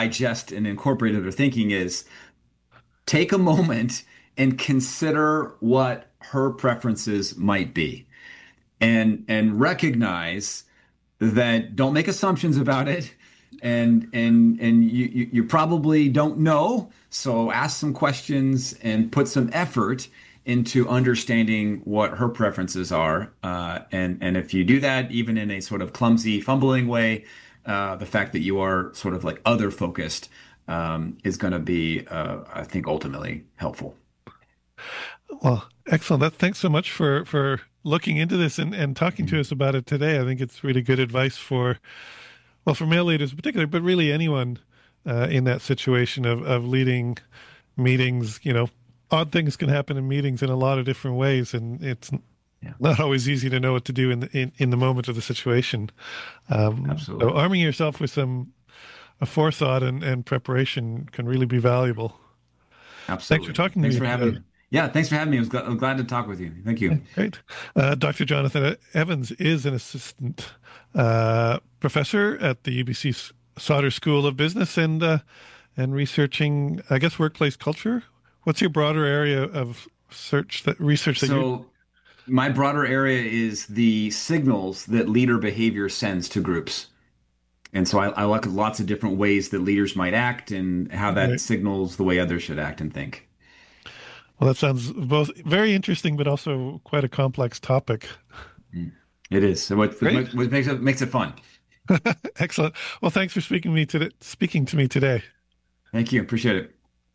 digest and incorporate into their thinking is take a moment and consider what her preferences might be and recognize that don't make assumptions about it and you probably don't know, so ask some questions and put some effort into understanding what her preferences are, and if you do that even in a sort of clumsy fumbling way, the fact that you are sort of like other focused is going to be I think ultimately helpful. Well, excellent. Thanks so much for looking into this and talking to us about it today. I think it's really good advice for male leaders in particular, but really anyone in that situation of leading meetings. Odd things can happen in meetings in a lot of different ways, and it's Yeah, not always easy to know what to do in the moment of the situation. So absolutely. arming yourself with some forethought and preparation can really be valuable. Thanks for Absolutely. talking to Thanks me for today. having me. Yeah, thanks for having me. I'm glad to talk with you. Thank you. Great. Dr. Jonathan Evans is an assistant professor at the UBC Sauder School of Business and researching, I guess, workplace culture. What's your broader area of research that you? So my broader area is the signals that leader behavior sends to groups. And so I look at lots of different ways that leaders might act and how that Right. signals the way others should act and think. Well, that sounds both very interesting, but also quite a complex topic. Mm. It is. So Great. what makes it fun. Excellent. Well, thanks for speaking to me today. Thank you. Appreciate it.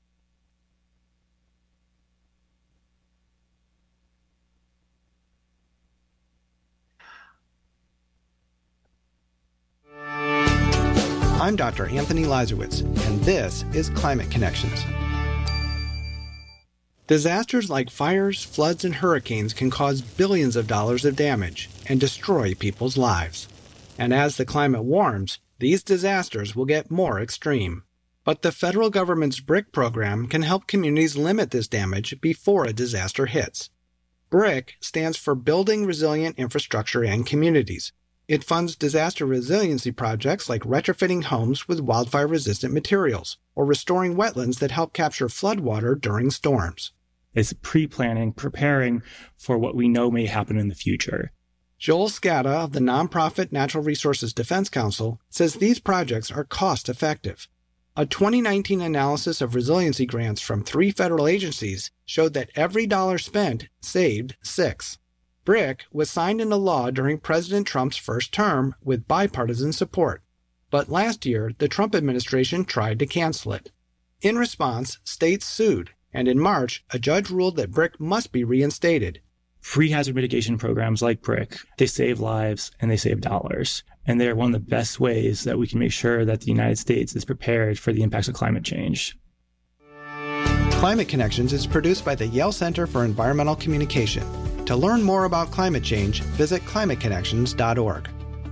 I'm Dr. Anthony Lazarowitz, and this is Climate Connections. Disasters like fires, floods, and hurricanes can cause billions of dollars of damage and destroy people's lives. And as the climate warms, these disasters will get more extreme. But the federal government's BRIC program can help communities limit this damage before a disaster hits. BRIC stands for Building Resilient Infrastructure and Communities. It funds disaster resiliency projects like retrofitting homes with wildfire-resistant materials or restoring wetlands that help capture floodwater during storms. It's pre-planning, preparing for what we know may happen in the future. Joel Scatta of the nonprofit Natural Resources Defense Council says these projects are cost-effective. A 2019 analysis of resiliency grants from 3 federal agencies showed that every dollar spent saved 6. BRIC was signed into law during President Trump's first term with bipartisan support. But last year, the Trump administration tried to cancel it. In response, states sued, and in March, a judge ruled that BRIC must be reinstated. Free hazard mitigation programs like BRIC, they save lives and they save dollars. And they're one of the best ways that we can make sure that the United States is prepared for the impacts of climate change. Climate Connections is produced by the Yale Center for Environmental Communication. To learn more about climate change, visit climateconnections.org.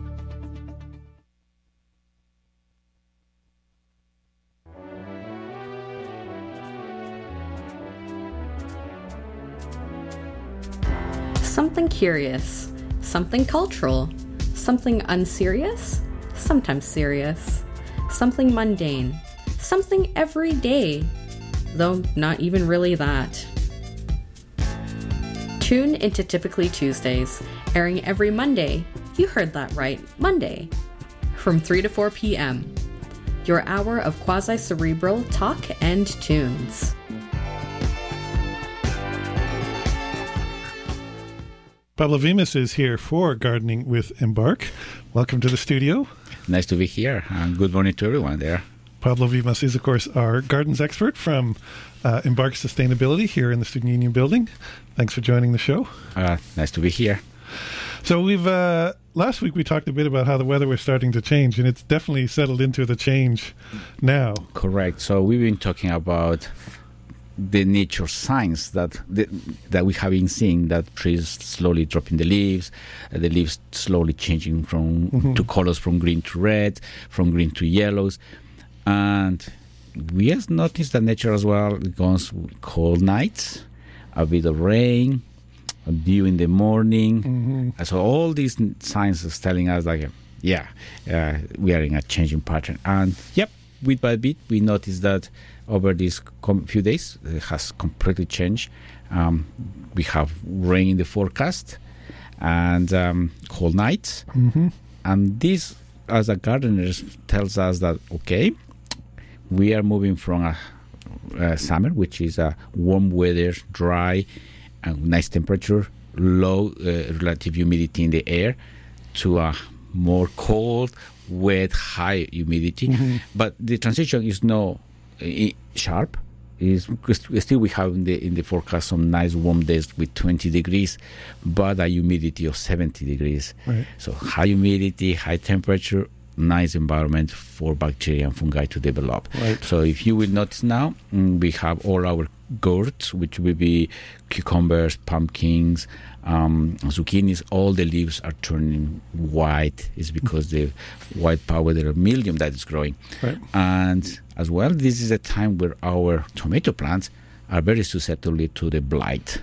Something curious, something cultural, something unserious, sometimes serious, something mundane, something everyday, though not even really that. Tune into Typically Tuesdays, airing every Monday. You heard that right, Monday, from 3 to 4 p.m. Your hour of quasi-cerebral talk and tunes. Pablo Vimas is here for Gardening with Embark. Welcome to the studio. Nice to be here, and good morning to everyone there. Pablo Vimas is, of course, our gardens expert from Embark Sustainability here in the Student Union building. Thanks for joining the show. Nice to be here. So we've last week we talked a bit about how the weather was starting to change, and it's definitely settled into the change now. Correct. So we've been talking about the nature signs that we have been seeing, that trees slowly dropping the leaves slowly changing from to colors, from green to red, from green to yellows. And we have noticed that nature as well goes cold nights, a bit of rain, a dew in the morning. So all these signs is telling us like, we are in a changing pattern. And yep, bit by bit, we noticed that over these few days, it has completely changed. We have rain in the forecast and cold nights. And this, as a gardeners, tells us that, okay, we are moving from a summer, which is a warm weather, dry, and nice temperature, low relative humidity in the air, to a more cold, wet, high humidity. But the transition is not sharp. Still we have in the forecast some nice warm days with 20 degrees, but a humidity of 70 degrees. Right. So high humidity, high temperature, nice environment for bacteria and fungi to develop. Right. So if you will notice now, we have all our gourds, which will be cucumbers, pumpkins, zucchinis. All the leaves are turning white. It's because the white powder mildew that is growing. Right. And as well, this is a time where our tomato plants are very susceptible to the blight.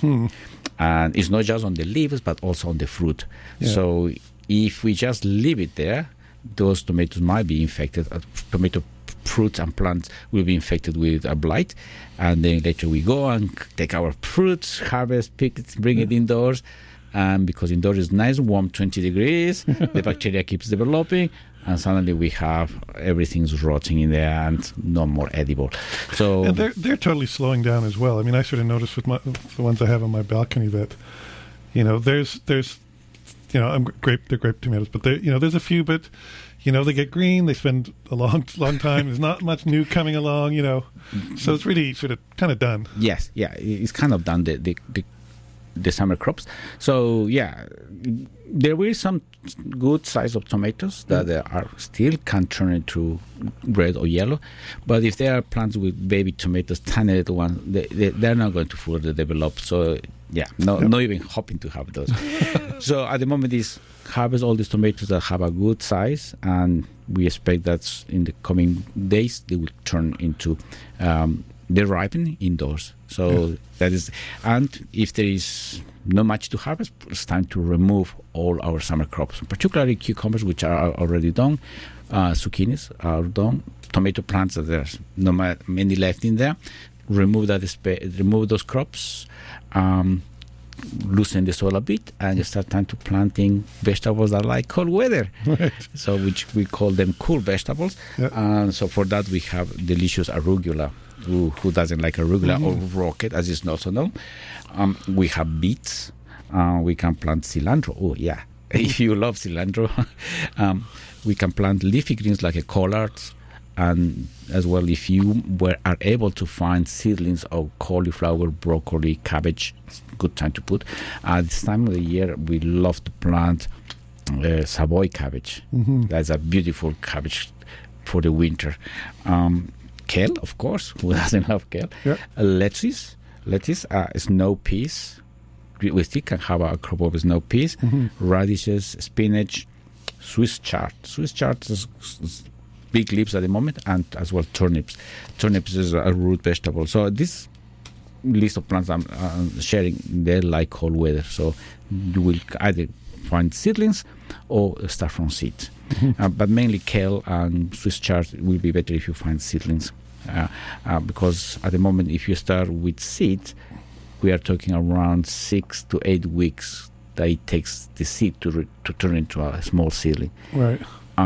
And it's not just on the leaves, but also on the fruit. Yeah. So if we just leave it there, those tomatoes might be infected. Tomato fruits and plants will be infected with a blight, and then later we go and take our fruits, harvest, pick it, bring it indoors, and because indoors is nice, warm, 20 degrees, the bacteria keeps developing, and suddenly we have everything's rotting in there and no more edible. So and they're totally slowing down as well. I mean, I sort of noticed with the ones I have on my balcony that, there's they're grape tomatoes, but there's a few, but they get green, they spend a long time, there's not much new coming along, so it's really sort of kind of done. Yes, yeah, it's kind of done, the summer crops. So yeah, there will be some good size of tomatoes that are still can turn into red or yellow, but if there are plants with baby tomatoes, tiny little ones, they're not going to further develop. So yeah, not even hoping to have those. So at the moment, harvest all these tomatoes that have a good size, and we expect that in the coming days they will turn into they ripen indoors. So that is, and if there is not much to harvest, it's time to remove all our summer crops, particularly cucumbers, which are already done, zucchinis are done, tomato plants that there's not many left in there. Remove remove those crops, loosen the soil a bit, and start time to planting vegetables that like cold weather. Right. So which we call them cool vegetables. Yeah. And so for that we have delicious arugula. Who doesn't like arugula or rocket, as it's also known? We have beets. We can plant cilantro. Oh yeah, if you love cilantro, we can plant leafy greens like collards. And as well, if you are able to find seedlings of cauliflower, broccoli, cabbage, it's a good time to put. At this time of the year, we love to plant Savoy cabbage. That's a beautiful cabbage for the winter. Kale, of course. Who doesn't love kale? Yeah. Lettuce, snow peas. We still can have a crop of snow peas. Radishes, spinach, Swiss chard. Swiss chard is big leaves at the moment, and as well turnips. Turnips is a root vegetable. So this list of plants I'm sharing, they like cold weather. So you will either find seedlings or start from seeds. But mainly kale and Swiss chard will be better if you find seedlings. Because at the moment, if you start with seeds, we are talking around 6 to 8 weeks that it takes the seed to turn into a small seedling. Right.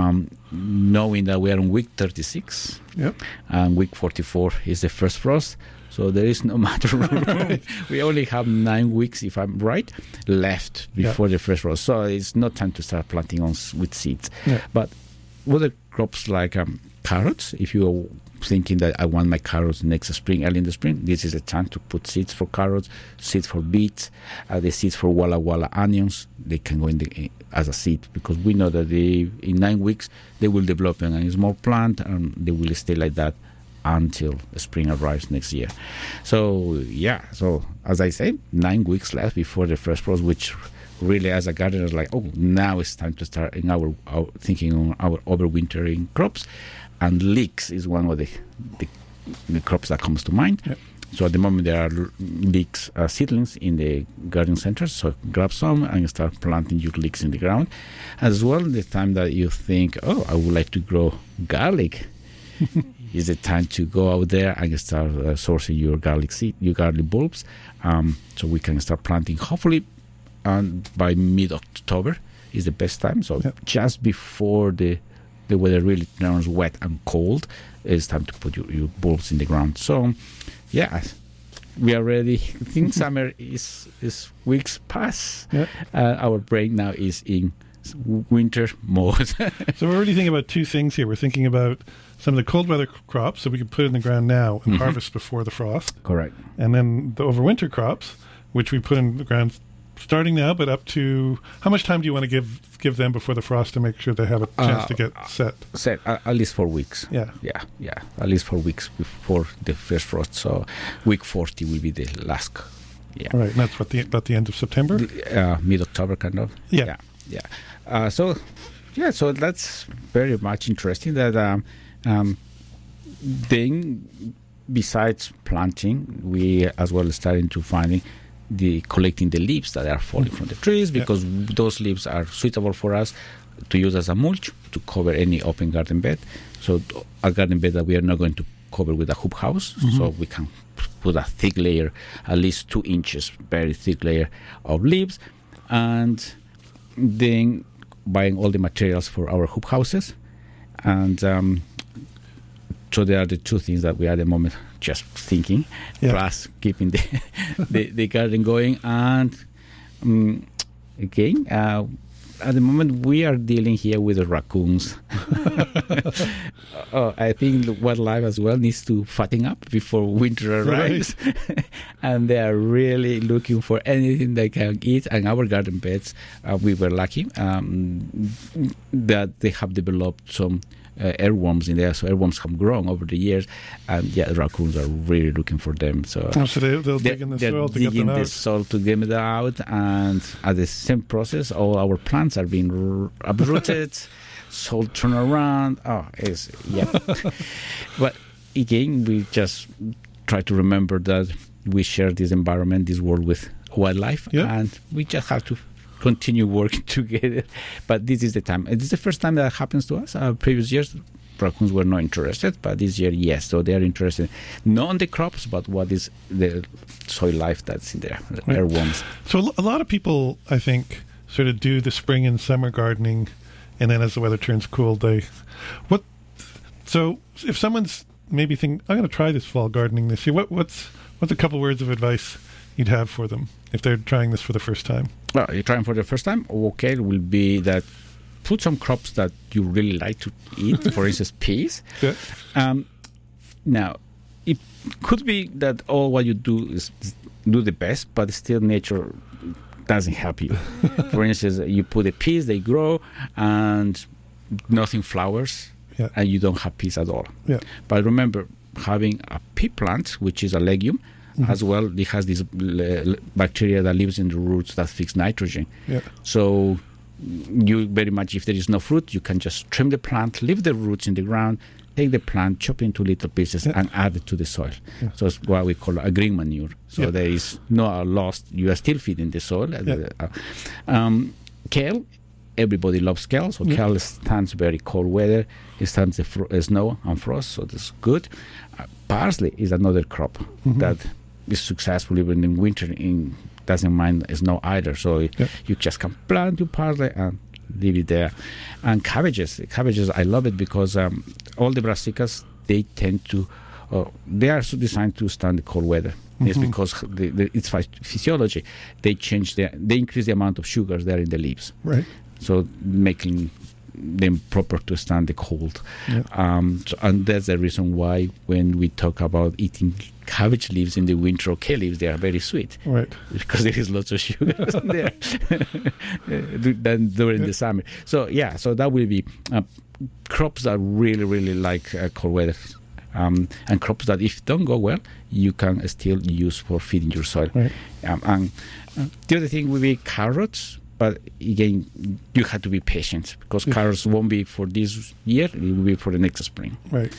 Knowing that we are on week 36, and week 44 is the first frost, so there is no matter room. We only have 9 weeks, if I'm right, left before the first frost. So it's not time to start planting with seeds. But other crops like carrots, if you are thinking that I want my carrots next spring, early in the spring, this is the time to put seeds for carrots, seeds for beets, the seeds for Walla Walla onions. They can go in as a seed, because we know that in 9 weeks they will develop in a small plant, and they will stay like that until spring arrives next year. So so as I say, 9 weeks left before the first frost, which really, as a gardener, is like, oh, now it's time to start in our thinking on our overwintering crops. And leeks is one of the crops that comes to mind. So at the moment there are leeks seedlings in the garden centers. So grab some and start planting your leeks in the ground. As well, the time that you think, oh, I would like to grow garlic, is the time to go out there and start sourcing your garlic seed, your garlic bulbs, so we can start planting. Hopefully, by mid-October is the best time. So just before the weather really turns wet and cold, it's time to put your bulbs in the ground. So, yeah. We are ready. I think summer is weeks past. Our brain now is in winter mode. So we're already thinking about two things here. We're thinking about some of the cold weather crops that we can put in the ground now and harvest before the frost. Correct. And then the overwinter crops, which we put in the ground starting now, but up to how much time do you want to give them before the frost to make sure they have a chance to get set? At least 4 weeks. Yeah. At least 4 weeks before the first frost. So week 40 will be the last. Yeah. All right. And that's about the end of September? Mid-October, kind of. Yeah. So that's very much interesting that then besides planting, we as well starting to finding collecting the leaves that are falling from the trees, because those leaves are suitable for us to use as a mulch to cover any open garden bed. So a garden bed that we are not going to cover with a hoop house, so we can put a thick layer, at least 2 inches, very thick layer of leaves, and then buying all the materials for our hoop houses. And so there are the two things that we are at the moment just thinking, plus keeping the garden going. And again, at the moment we are dealing here with the raccoons. I think wildlife as well needs to fatten up before winter arrives. And they are really looking for anything they can eat. And our garden beds, we were lucky that they have developed some earworms in there. So earworms have grown over the years, and the raccoons are really looking for them. So they'll dig in the soil to get them out. The soil to get them out, and at the same process, all our plants are being uprooted, soil turn around. But again, we just try to remember that we share this environment, this world with wildlife, and we just have to continue working together. But this is the time. It is the first time that happens to us. Previous years, raccoons were not interested, but this year, yes. So they are interested not on the crops, but what is the soil life that's in there, the earworms. So a lot of people, I think, sort of do the spring and summer gardening, and then as the weather turns cool, So if someone's maybe thinking, I'm going to try this fall gardening this year, what's a couple words of advice you'd have for them if they're trying this for the first time? Well, you're trying for the first time? Okay, it will be that put some crops that you really like to eat, for instance, peas. Now, it could be that all what you do is do the best, but still nature doesn't help you. For instance, you put the peas, they grow, and nothing flowers, and you don't have peas at all. But remember, having a pea plant, which is a legume, as well, it has this bacteria that lives in the roots that fix nitrogen. So you very much, if there is no fruit, you can just trim the plant, leave the roots in the ground, take the plant, chop it into little pieces, and add it to the soil. So it's what we call a green manure. So there is no loss. You are still feeding the soil. Kale, everybody loves kale. So kale stands very cold weather. It stands the snow and frost, so that's good. Parsley is another crop that is successful even in winter. Doesn't mind snow either. So you just can plant your parsley and leave it there. And cabbages, I love it because all the brassicas, they tend to, they are so designed to stand the cold weather. It's because it's physiology. They increase the amount of sugars there in the leaves. So making them proper to stand the cold. And that's the reason why when we talk about eating cabbage leaves in the winter or kale leaves, they are very sweet. Because there is lots of sugar there than during the summer. So so that will be crops that really, really like cold weather. And crops that if don't go well, you can still use for feeding your soil. And the other thing will be carrots. But again, you have to be patient because carrots won't be for this year; it will be for the next spring.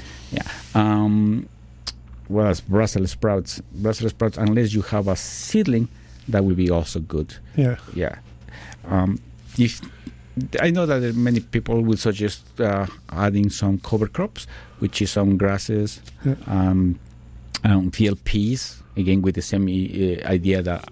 Well, as Brussels sprouts, unless you have a seedling, that will be also good. If I know that many people will suggest adding some cover crops, which is some grasses, field peas, again with the same idea that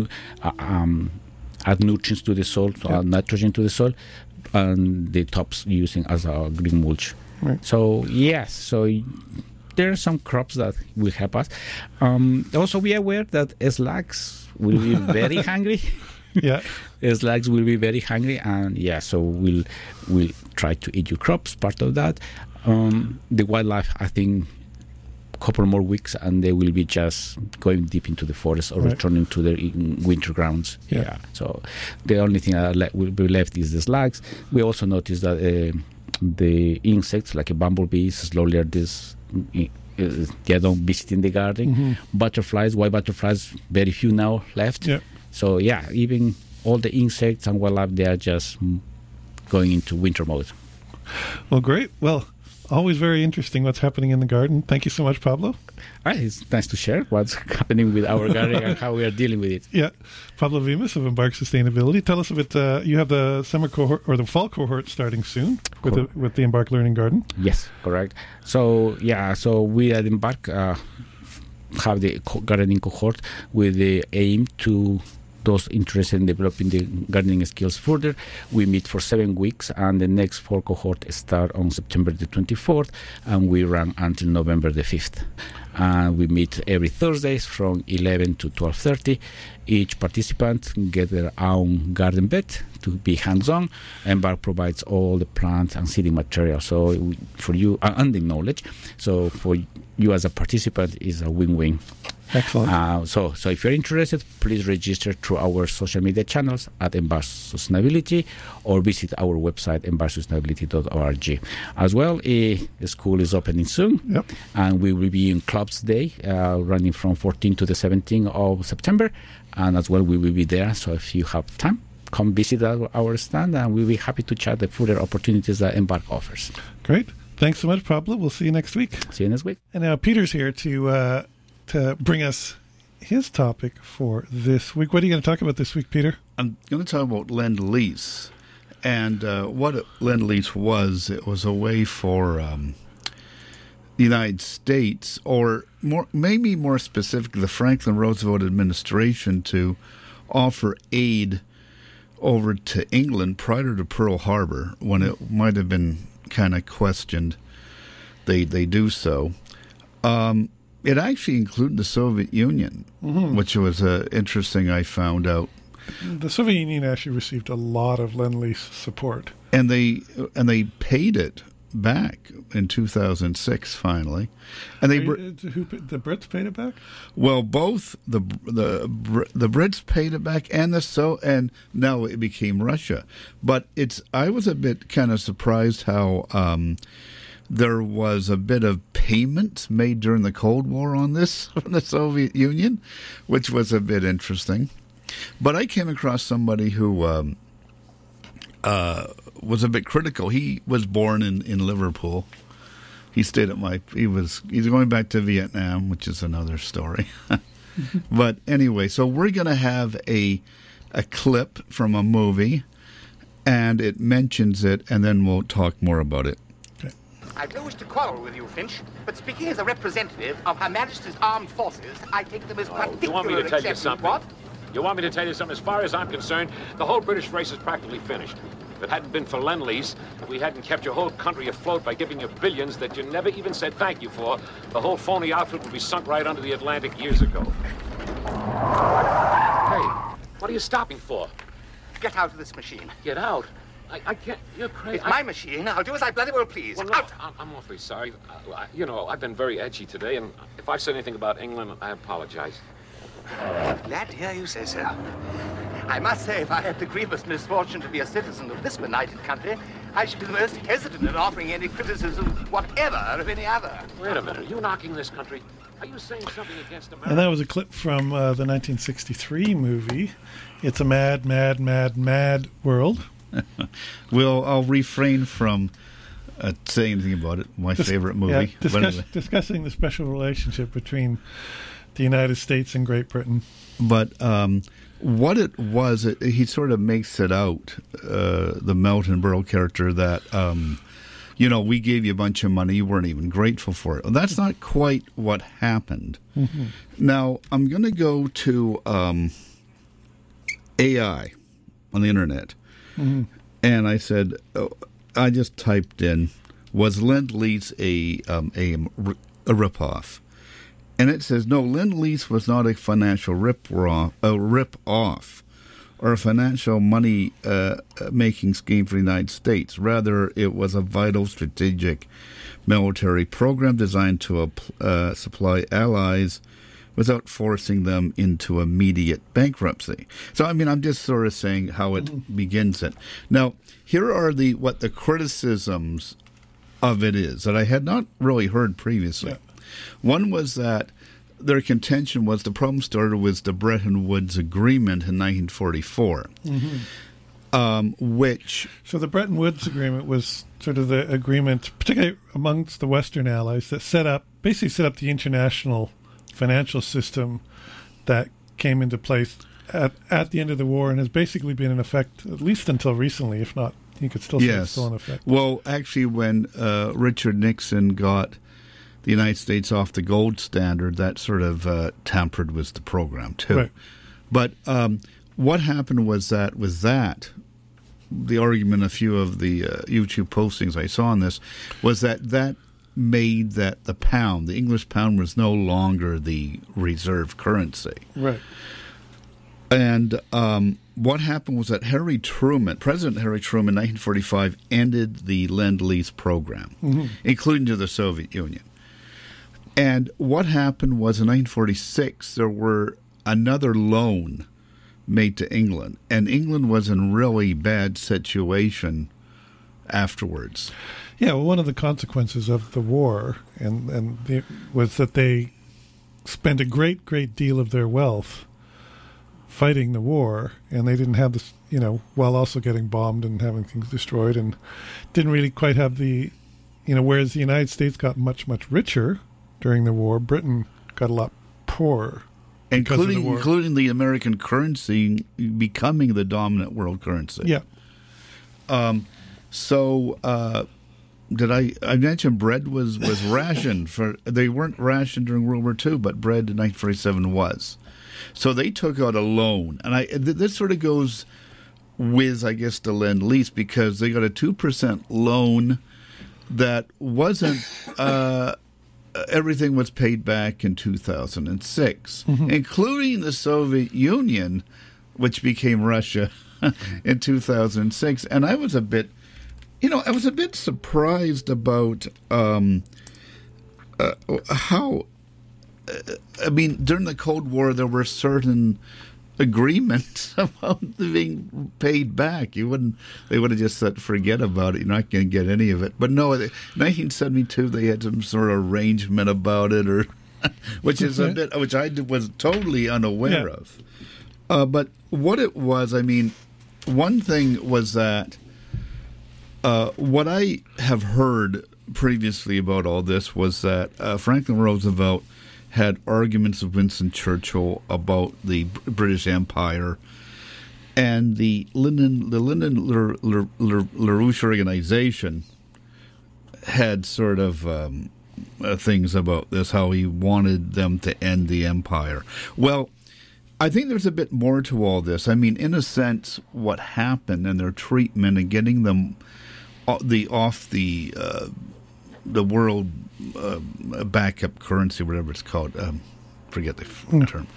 add nutrients to the soil, add nitrogen to the soil, and the tops using as a green mulch. Right. So yes, there are some crops that will help us. Also, be aware that slugs will be very hungry. Yeah, Slugs will be very hungry, and so we'll try to eat your crops. Part of that, the wildlife, I think, a couple more weeks, and they will be just going deep into the forest or returning to their winter grounds. Yeah. So the only thing that will be left is the slugs. We also noticed that the insects, like bumblebees, slowly are they don't visit in the garden. Mm-hmm. Butterflies, white butterflies, very few now left. Yeah. So even all the insects and wildlife, they are just going into winter mode. Well, great. Well, always very interesting what's happening in the garden. Thank you so much, Pablo. It's nice to share what's happening with our garden and how we are dealing with it. Yeah. Pablo Vimas of Embark Sustainability. Tell us a bit, you have the summer cohort or the fall cohort starting soon with the Embark Learning Garden. Yes, correct. So we at Embark have the gardening cohort with the aim to those interested in developing the gardening skills further. We meet for 7 weeks, and the next 4 cohorts start on September the 24th, and we run until November the 5th. We meet every Thursdays from 11 to 12:30. Each participant gets their own garden bed to be hands-on. Embark provides all the plant and seeding material. So for you, and the knowledge. So for you as a participant, is a win-win. Excellent. So if you're interested, please register through our social media channels at Embark Sustainability, or visit our website, embarksustainability.org. As well, the school is opening soon, and we will be in Clubs Day, running from 14 to the 17th of September, and as well we will be there. So if you have time, come visit our stand, and we'll be happy to chat the further opportunities that Embark offers. Great. Thanks so much, Pablo. We'll see you next week. See you next week. And now Peter's here to bring us his topic for this week. What are you going to talk about this week, Peter? I'm going to talk about Lend-Lease. And what Lend-Lease was, it was a way for the United States, or maybe more specifically, the Franklin Roosevelt administration, to offer aid over to England prior to Pearl Harbor, when it might have been kind of questioned. They do so. It actually included the Soviet Union, which was interesting, I found out. The Soviet Union actually received a lot of Lend-Lease support. And they paid it back in 2006, finally. And the Brits paid it back? Well, both the Brits paid it back, and now it became Russia. But I was a bit kind of surprised how there was a bit of payment made during the Cold War on this from the Soviet Union, which was a bit interesting. But I came across somebody who was a bit critical. He was born in Liverpool. He stayed at he's going back to Vietnam, which is another story. But anyway, so we're going to have a clip from a movie, and it mentions it, and then we'll talk more about it. I've no wish to quarrel with you, Finch, but speaking as a representative of Her Majesty's Armed Forces, I take them as particularly You want me to tell you something? What? You want me to tell you something? As far as I'm concerned, the whole British race is practically finished. If it hadn't been for Lend-Lease, if we hadn't kept your whole country afloat by giving you billions that you never even said thank you for, the whole phony outfit would be sunk right under the Atlantic years ago. Hey, what are you stopping for? Get out of this machine. Get out? I can't. You're crazy. It's my machine. I'll do as I bloody well please. Well, Out! I'm awfully sorry. I've been very edgy today, and if I've said anything about England, I apologize. Glad to hear you say so. I must say, if I had the grievous misfortune to be a citizen of this benighted country, I should be the most hesitant in offering any criticism whatever of any other. Wait a minute. Are you knocking this country? Are you saying something against America? And that was a clip from the 1963 movie, It's a Mad, Mad, Mad, Mad World. I'll refrain from saying anything about it. My favorite movie. Yeah, discussing the special relationship between the United States and Great Britain. But what it was, he sort of makes it out, the Melton Berle character, that, we gave you a bunch of money, you weren't even grateful for it. Well, that's not quite what happened. Mm-hmm. Now, I'm going to go to AI on the internet. Mm-hmm. And I said, I just typed in, was Lend-Lease a ripoff? And it says, no, Lend-Lease was not a financial rip-off or a financial money-making scheme for the United States. Rather, it was a vital strategic military program designed to supply allies without forcing them into immediate bankruptcy. So, I mean, I'm just sort of saying how it begins it. Now, here are what the criticisms of it is that I had not really heard previously. Yeah. One was that their contention was the problem started with the Bretton Woods Agreement in 1944, which... So the Bretton Woods Agreement was sort of the agreement, particularly amongst the Western Allies, that basically set up the international financial system that came into place at the end of the war and has basically been in effect at least until recently, if not, you could still say it's still in effect. Well, actually, when Richard Nixon got the United States off the gold standard, that sort of tampered with the program, too. Right. But what happened was that the argument, a few of the YouTube postings I saw on this, was that made that the English pound, was no longer the reserve currency. Right. And what happened was that President Harry Truman, in 1945, ended the Lend-Lease program, including to the Soviet Union. And what happened was in 1946, there were another loan made to England, and England was in a really bad situation afterwards. Yeah, well, one of the consequences of the war was that they spent a great deal of their wealth fighting the war, and they didn't have this, while also getting bombed and having things destroyed, and didn't really quite have the, whereas the United States got much, much richer during the war, Britain got a lot poorer. Including the American currency becoming the dominant world currency. Yeah. Did I mention bread was rationed they weren't rationed during World War II, but bread in 1947 was. So they took out a loan, and this sort of goes with, I guess, the Lend-Lease, because they got a 2% loan that wasn't. Everything was paid back in 2006, including the Soviet Union, which became Russia in 2006. And I was a bit surprised about how. During the Cold War, there were certain agreements about being paid back. They would have just said, forget about it. You're not going to get any of it. But no, in 1972, they had some sort of arrangement about it, which is which I was totally unaware of. But what it was, one thing was that what I have heard previously about all this was that Franklin Roosevelt had arguments with Winston Churchill about the British Empire, and the Lyndon LaRouche organization had sort of things about this, how he wanted them to end the empire. Well, I think there's a bit more to all this. In a sense, what happened and their treatment and getting them off the world backup currency, whatever it's called, forget the term.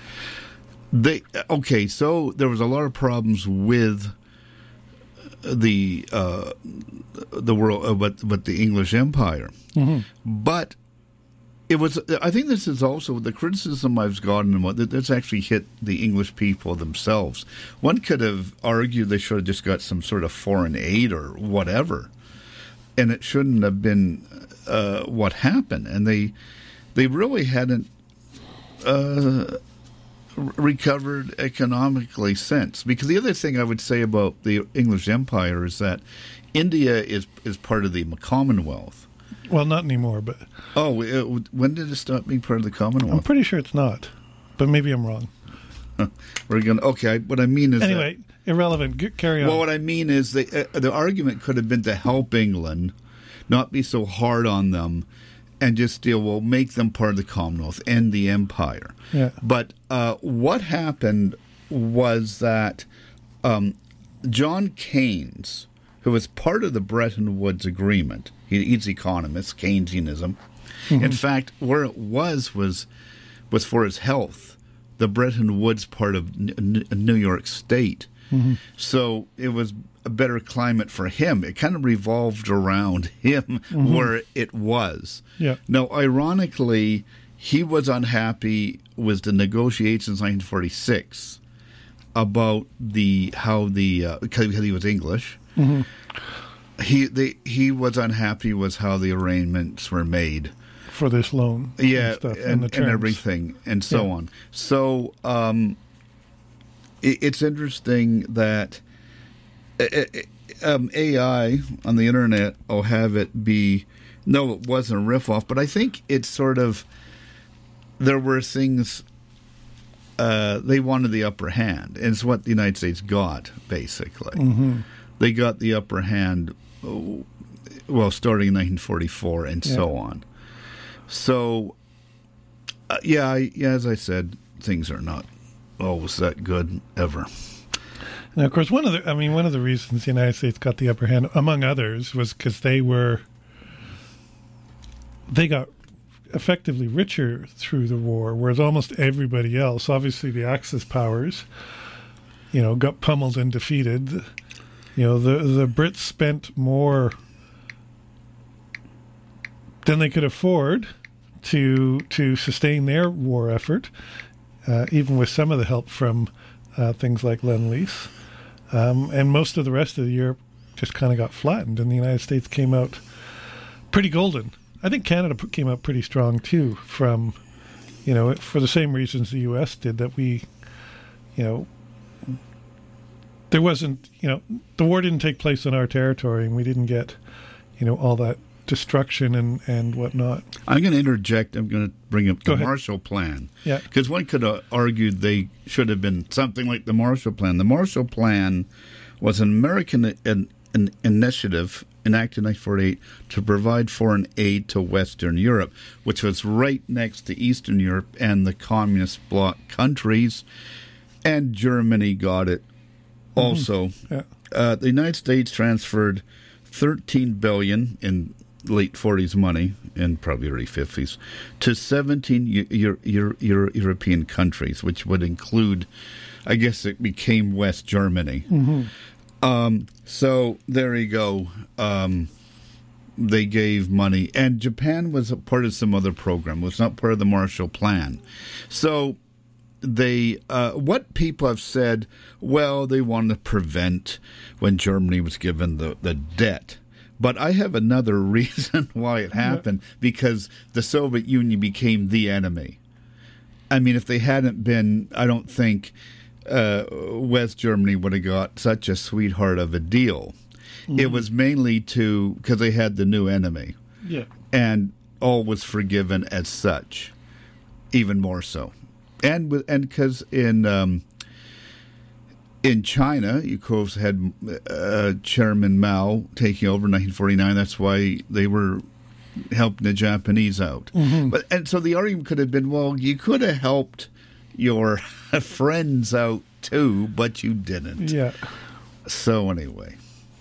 So there was a lot of problems with the world, but the English Empire. But it was. I think this is also the criticism I've gotten. That's actually hit the English people themselves. One could have argued they should have just got some sort of foreign aid or whatever, and it shouldn't have been what happened. And they really hadn't recovered economically since. Because the other thing I would say about the English Empire is that India is part of the Commonwealth. Well, not anymore, but... Oh, when did it stop being part of the Commonwealth? I'm pretty sure it's not. but maybe I'm wrong. We're going. Okay, what I mean is anyway, irrelevant. Carry on. Well, what I mean is the argument could have been to help England, not be so hard on them, and just make them part of the Commonwealth, end the empire. Yeah. But what happened was that John Keynes, who was part of the Bretton Woods Agreement, he's economist, Keynesianism. Mm-hmm. In fact, where it was for his health. The Bretton Woods part of New York State. Mm-hmm. So it was a better climate for him. It kind of revolved around him where it was. Yeah. Now, ironically, he was unhappy with the negotiations in 1946 about because he was English. Mm-hmm. He was unhappy with how the arrangements were made. For this loan, and everything, and so on. So it's interesting that AI on the internet will have it be. No, it wasn't a riff-off, but I think it's sort of. There were things they wanted the upper hand, and it's what the United States got basically. Mm-hmm. They got the upper hand. Starting in 1944 and so on. So, as I said, things are not always that good ever. Now, of course, one of the reasons the United States got the upper hand, among others, was because they got effectively richer through the war, whereas almost everybody else, obviously the Axis powers, got pummeled and defeated. The Brits spent more than they could afford to sustain their war effort, even with some of the help from things like Lend-Lease. And most of the rest of Europe just kind of got flattened, and the United States came out pretty golden. I think Canada came out pretty strong, too, from, for the same reasons the U.S. did, that we, there wasn't, the war didn't take place on our territory, and we didn't get, all that destruction and whatnot. I'm going to interject. I'm going to bring up the ahead. Marshall Plan. Yeah. Because one could have argued they should have been something like the Marshall Plan. The Marshall Plan was an American initiative enacted in 1948 to provide foreign aid to Western Europe, which was right next to Eastern Europe and the communist bloc countries, and Germany got it also. Mm-hmm. Yeah. The United States transferred $13 billion in late 40s money, and probably early 50s, to 17 European countries, which would include, I guess it became West Germany. Mm-hmm. So there you go. They gave money. And Japan was a part of some other program. It was not part of the Marshall Plan. So what people have said, they wanted to prevent when Germany was given the debt. But I have another reason why it happened, because the Soviet Union became the enemy. I mean, if they hadn't been, I don't think West Germany would have got such a sweetheart of a deal. Mm-hmm. It was mainly because they had the new enemy. Yeah. And all was forgiven as such, even more so. And because in China, you of course had Chairman Mao taking over in 1949. That's why they were helping the Japanese out. Mm-hmm. And so the argument could have been, you could have helped your friends out too, but you didn't. Yeah. So anyway.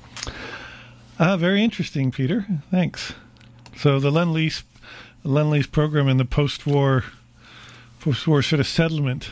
Very interesting, Peter. Thanks. So the Lend-Lease program and the post-war sort of settlement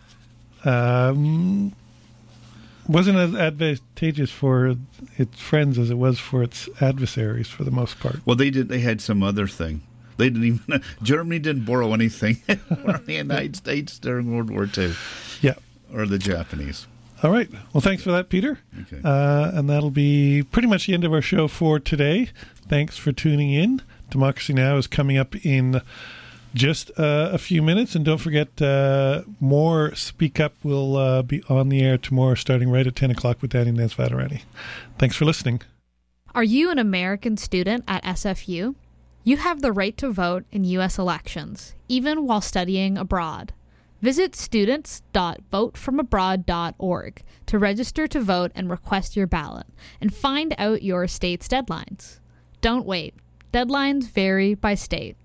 wasn't as advantageous for its friends as it was for its adversaries, for the most part. Well, they had some other thing. They didn't even. Germany didn't borrow anything from the United States during World War II. Yeah, or the Japanese. All right. Well, thanks for that, Peter. Okay. And that'll be pretty much the end of our show for today. Thanks for tuning in. Democracy Now! Is coming up in just a few minutes, and don't forget, more Speak Up will be on the air tomorrow, starting right at 10 o'clock with Danny Nesvatarani. Thanks for listening. Are you an American student at SFU? You have the right to vote in U.S. elections, even while studying abroad. Visit students.votefromabroad.org to register to vote and request your ballot, and find out your state's deadlines. Don't wait. Deadlines vary by state.